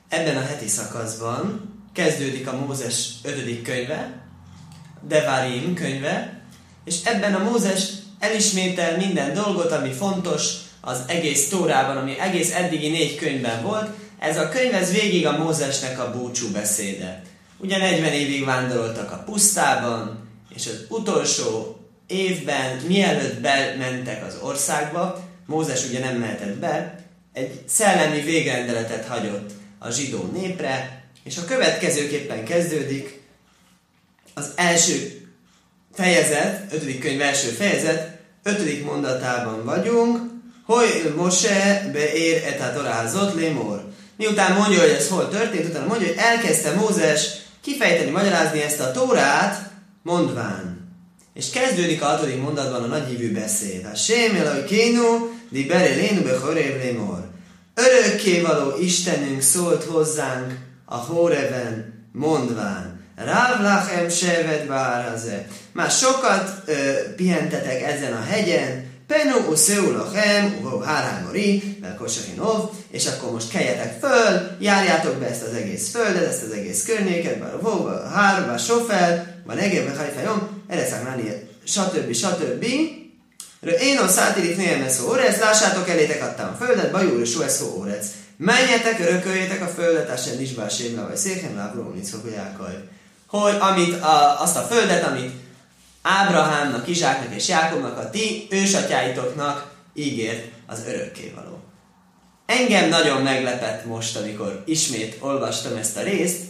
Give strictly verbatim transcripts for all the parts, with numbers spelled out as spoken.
ebben a heti szakaszban kezdődik a Mózes ötödik könyve, Devarim könyve, és ebben a Mózes elismétel minden dolgot, ami fontos az egész Tórában, ami egész eddigi négy könyvben volt. Ez a könyv, ez végig a Mózesnek a búcsú beszéde. Ugye negyven évig vándoroltak a pusztában, és az utolsó évben, mielőtt bementek az országba, Mózes ugye nem mehetett be, egy szellemi végrendeletet hagyott a zsidó népre, és a következőképpen kezdődik az első fejezet, ötödik könyv első fejezet, ötödik mondatában vagyunk, hogy Mose beér et a torázot lémor. Miután mondja, hogy ez hol történt, utána mondja, hogy elkezdte Mózes kifejteni, magyarázni ezt a Tórát, mondván. És kezdődik a hatodik mondatban a nagyívű beszéd. A Sém Eloi Kénu, di bere lénu be Horev lémor. Örökkévaló Istenünk szólt hozzánk a Horeven, mondván. Ráv lachem sevet báraze. Már sokat ö, pihentetek ezen a hegyen, Penu uszeu lachem, uho hárámori, velkosahinov, és akkor most keljetek föl, járjátok be ezt az egész földet, ezt az egész környéket, bár vóba, hárba, sofel, van egében hajfajom, ereszaknáni, stb. stb. Én a szátirik néhem eszó órec, lássátok, elétek adtam a földet, bajúr és eszó órec. Menjetek, örököljétek a földet, asen nincs bár sémla, vagy széken, lábról, nincs szokójákaj. Hogy amit a, azt a földet, amit Ábrahámnak, Izsáknak és Jákobnak, a ti ősatyáitoknak ígért az örökkévaló. Engem nagyon meglepett most, amikor ismét olvastam ezt a részt.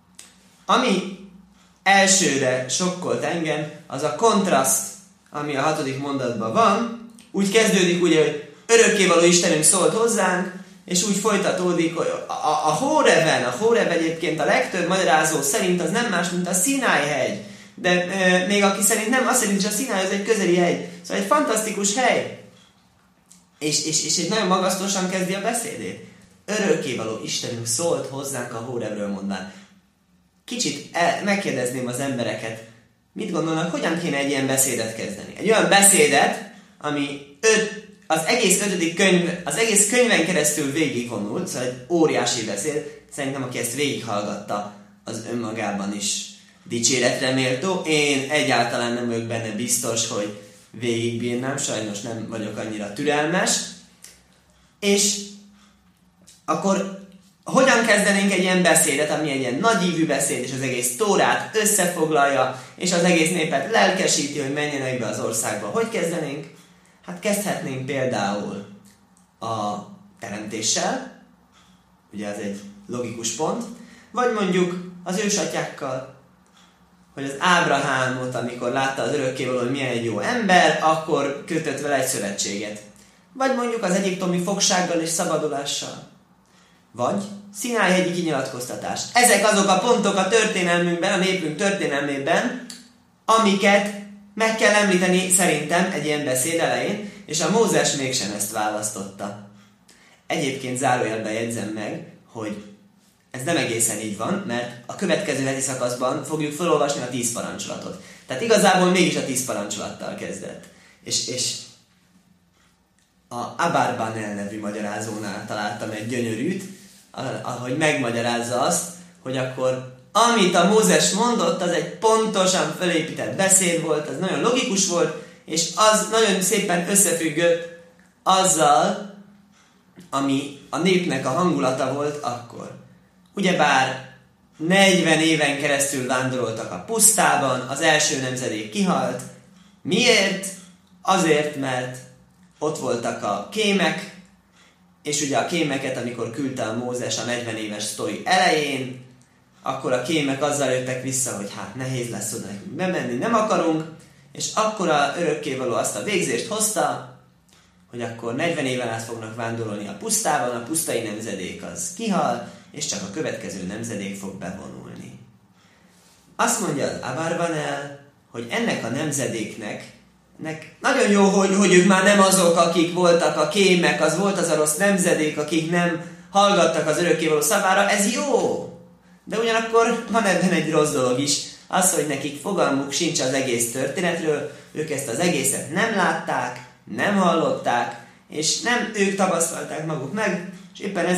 Ami elsőre sokkolt engem, az a kontraszt, ami a hatodik mondatban van. Úgy kezdődik ugye, hogy örökkévaló Istenünk szólt hozzánk, és úgy folytatódik, hogy a, a, a Hóreven, a Hórev egyébként a legtöbb magyarázó szerint az nem más, mint a Szináj hegy. De e, még aki szerint nem, azt szerint, hogy a Szináj az egy közeli hegy. Szóval egy fantasztikus hely. És, és, és egy nagyon magasztosan kezdi a beszédét. Örökkévaló Istenünk szólt hozzánk a Hórevről mondván. Kicsit el, megkérdezném az embereket, mit gondolnak, hogyan kéne egy ilyen beszédet kezdeni? Egy olyan beszédet, ami öt, az egész ötödik könyv, az egész könyven keresztül végigvonult, szóval egy óriási beszéd. Szerintem, aki ezt végighallgatta, az önmagában is dicséretre méltó. Én egyáltalán nem vagyok benne biztos, hogy végigbírnám, sajnos nem vagyok annyira türelmes. És akkor hogyan kezdenénk egy ilyen beszédet, ami egy ilyen nagyívű beszéd, és az egész Tórát összefoglalja, és az egész népet lelkesíti, hogy menjenek be az országba. Hogy kezdenénk? Hát kezdhetnénk például a teremtéssel, ugye ez egy logikus pont, vagy mondjuk az ősatyákkal, hogy az Ábrahámot, amikor látta az örökkévaló, hogy milyen egy jó ember, akkor kötött vele egy szövetséget. Vagy mondjuk az egyiptomi fogsággal és szabadulással. Vagy Szináj-hegyi kinyilatkoztatás. Ezek azok a pontok a történelmünkben, a népünk történelmében, amiket meg kell említeni szerintem egy ilyen beszéd elején, és a Mózes mégsem ezt választotta. Egyébként zárójelben jegyzem meg, hogy ez nem egészen így van, mert a következő heti szakaszban fogjuk felolvasni a tíz parancsolatot. Tehát igazából mégis a tíz parancsolattal kezdett. És, és a Abarbanel nevű magyarázónál találtam egy gyönyörűt, ahogy megmagyarázza azt, hogy akkor amit a Mózes mondott, az egy pontosan felépített beszéd volt, az nagyon logikus volt, és az nagyon szépen összefüggött azzal, ami a népnek a hangulata volt akkor. Ugyebár negyven éven keresztül vándoroltak a pusztában, az első nemzedék kihalt. Miért? Azért, mert ott voltak a kémek, és ugye a kémeket, amikor küldte a Mózes a negyven éves sztori elején, akkor a kémek azzal jöttek vissza, hogy hát nehéz lesz oda nekünk bemenni, nem akarunk, és akkor a örökkévaló azt a végzést hozta, hogy akkor negyven éven át fognak vándorolni a pusztában, a pusztai nemzedék az kihal, és csak a következő nemzedék fog bevonulni. Azt mondja az Abarbanel, hogy ennek a nemzedéknek nek nagyon jó, hogy, hogy ők már nem azok, akik voltak a kémek, az volt az a rossz nemzedék, akik nem hallgattak az örökkévaló szavára, ez jó! De ugyanakkor van ebben egy rossz dolog is, az, hogy nekik fogalmuk sincs az egész történetről, ők ezt az egészet nem látták, nem hallották, és nem ők tapasztalták maguk meg, és éppen ezért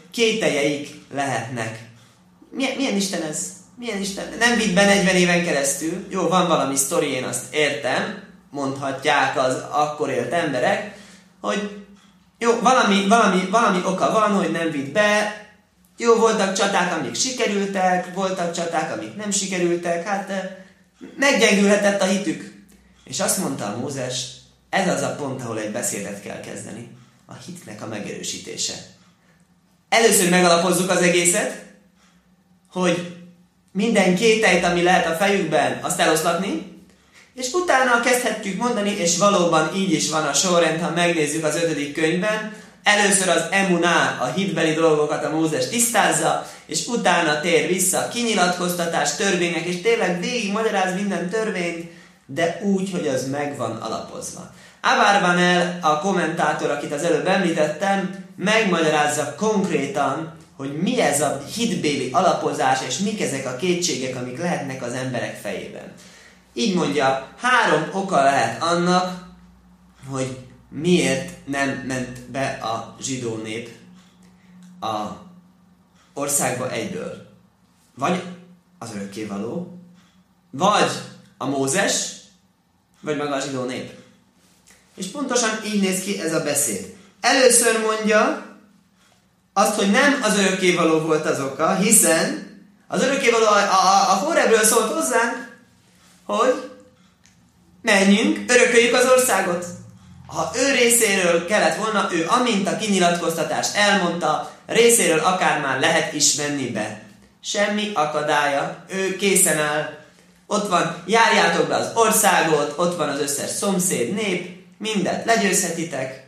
kételjeik lehetnek. Milyen, milyen Isten ez? Milyen Isten? Nem vitt be negyven éven keresztül. Jó, van valami sztori, én azt értem, mondhatják az akkor élt emberek, hogy jó, valami, valami, valami oka van, hogy nem vitt be. Jó, voltak csaták, amik sikerültek, voltak csaták, amik nem sikerültek, hát meggyengülhetett a hitük. És azt mondta a Mózes, ez az a pont, ahol egy beszédet kell kezdeni. A hitnek a megerősítése. Először megalapozzuk az egészet, hogy minden kételyt, ami lehet a fejükben, azt eloszlatni, és utána kezdhetjük mondani, és valóban így is van a sorrend, ha megnézzük az ötödik könyvben, először az emuná, a hitbeli dolgokat a Mózes tisztázza, és utána tér vissza kinyilatkoztatás, törvények, és tényleg végig magyaráz minden törvényt, de úgy, hogy az meg van alapozva. Abarbanel, a kommentátor, akit az előbb említettem, megmagyarázza konkrétan, hogy mi ez a hitbéli alapozás, és mik ezek a kétségek, amik lehetnek az emberek fejében. Így mondja, három oka lehet annak, hogy miért nem ment be a zsidó nép a országba egyből. Vagy az örökkévaló, vagy a Mózes, vagy maga a zsidó nép. És pontosan így néz ki ez a beszéd. Először mondja azt, hogy nem az örökkévaló volt az oka, hiszen az örökkévaló a, a, a Hórebről szólt hozzánk, hogy menjünk, örököljük az országot. Ha ő részéről kellett volna, ő amint a kinyilatkoztatást elmondta, részéről akár már lehet is menni be. Semmi akadálya, ő készen áll. Ott van, járjátok be az országot, ott van az összes szomszéd nép, mindent legyőzhetitek.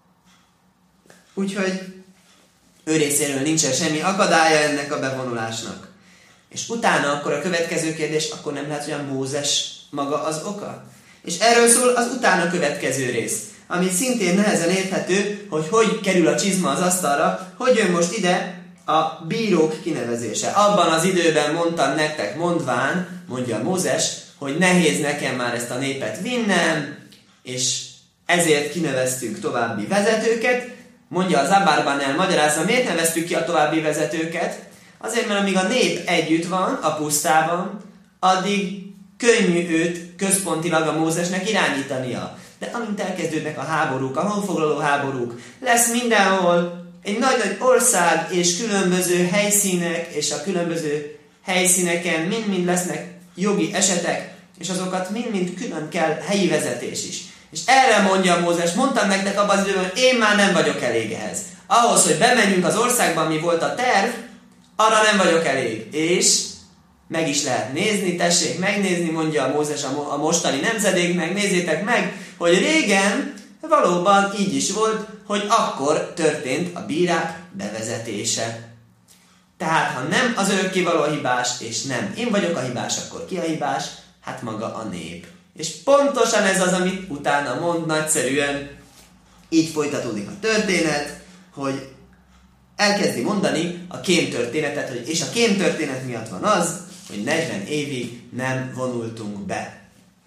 Úgyhogy ő részéről nincsen semmi akadálya ennek a bevonulásnak. És utána akkor a következő kérdés, akkor nem lehet, hogy a Mózes maga az oka? És erről szól az utána következő rész, ami szintén nehezen érthető, hogy hogy kerül a csizma az asztalra, hogy jön most ide a bírók kinevezése. Abban az időben mondtam nektek mondván, mondja Mózes, hogy nehéz nekem már ezt a népet vinnem, és ezért kineveztünk további vezetőket. Mondja az Abarbanel, magyarázza, miért neveztük ki a további vezetőket? Azért, mert amíg a nép együtt van a pusztában, addig könnyű őt központilag a Mózesnek irányítania. De amint elkezdődnek a háborúk, a honfoglaló háborúk, lesz mindenhol egy nagy-nagy ország és különböző helyszínek, és a különböző helyszíneken mind-mind lesznek jogi esetek, és azokat mind-mind külön kell helyi vezetés is. És erre mondja Mózes, mondtam nektek abban az időben, hogy én már nem vagyok elég ehhez. Ahhoz, hogy bemenjünk az országba, ami volt a terv, arra nem vagyok elég. És meg is lehet nézni, tessék megnézni, mondja a Mózes a mostani nemzedéknek, nézzétek meg, hogy régen valóban így is volt, hogy akkor történt a bírák bevezetése. Tehát, ha nem az örökkévaló a hibás, és nem én vagyok a hibás, akkor ki a hibás? Hát maga a nép. És pontosan ez az, amit utána mond nagyszerűen, így folytatódik a történet, hogy elkezdi mondani a kém történetet, hogy és a kém történet miatt van az, hogy negyven évig nem vonultunk be.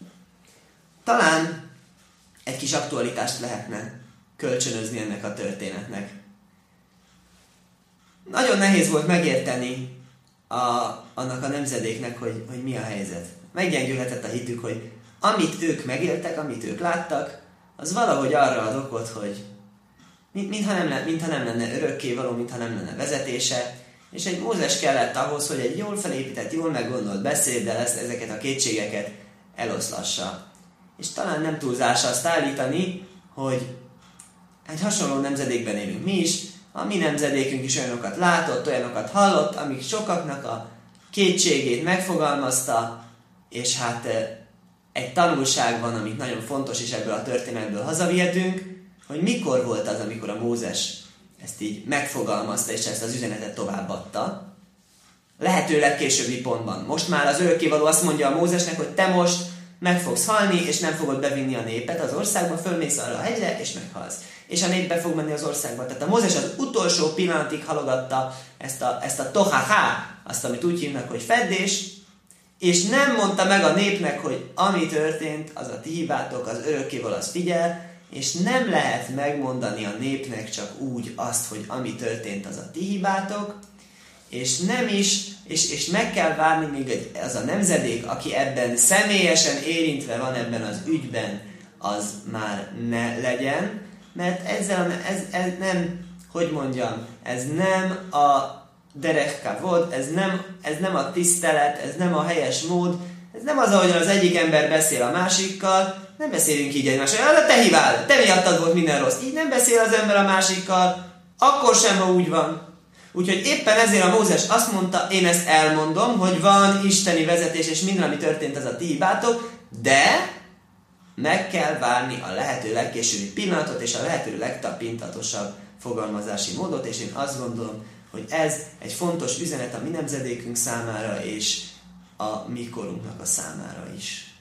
Talán egy kis aktualitást lehetne kölcsönözni ennek a történetnek. Nagyon nehéz volt megérteni a, annak a nemzedéknek, hogy, hogy mi a helyzet. Meggyengülhetett a hitük, hogy amit ők megéltek, amit ők láttak, az valahogy arra ad okot, hogy mintha nem, mintha nem lenne örökkévaló, mintha nem lenne vezetése, és egy Mózes kellett ahhoz, hogy egy jól felépített, jól meggondolt beszéddel ezt, ezeket a kétségeket eloszlassa. És talán nem túlzás azt állítani, hogy egy hasonló nemzedékben élünk mi is, a mi nemzedékünk is olyanokat látott, olyanokat hallott, amik sokaknak a kétségét megfogalmazta, és hát egy tanulság van, amit nagyon fontos, és ebből a történetből hazavihetünk, hogy mikor volt az, amikor a Mózes ezt így megfogalmazta, és ezt az üzenetet továbbadta. Lehetőleg későbbi pontban. Most már az örökkévaló azt mondja a Mózesnek, hogy te most meg fogsz halni, és nem fogod bevinni a népet az országba, fölmész arra a hegyre, és meghalsz. És a nép be fog menni az országba. Tehát a Mózes az utolsó pillanatig halogatta ezt a, ezt a tohahá, azt, amit úgy hívnak, hogy feddés, és nem mondta meg a népnek, hogy ami történt, az a ti hibátok, az örökkévaló az figyel, és nem lehet megmondani a népnek csak úgy azt, hogy ami történt, az a ti hibátok, és nem is, és, és meg kell várni, míg az a nemzedék, aki ebben személyesen érintve van ebben az ügyben, az már ne legyen, mert ezzel ez, ez nem, hogy mondjam, ez nem a derech volt, ez nem, ez nem a tisztelet, ez nem a helyes mód, ez nem az, ahogyan az egyik ember beszél a másikkal, nem beszélünk így egymással, de te hibád, te miattad volt minden rossz. Így nem beszél az ember a másikkal, akkor sem, ha úgy van. Úgyhogy éppen ezért a Mózes azt mondta, én ezt elmondom, hogy van isteni vezetés, és minden, ami történt, az a ti hibátok, de meg kell várni a lehető legkésőbbi pillanatot, és a lehető legtapintatosabb fogalmazási módot, és én azt gondolom, hogy ez egy fontos üzenet a mi nemzedékünk számára, és a mi korunknak a számára is.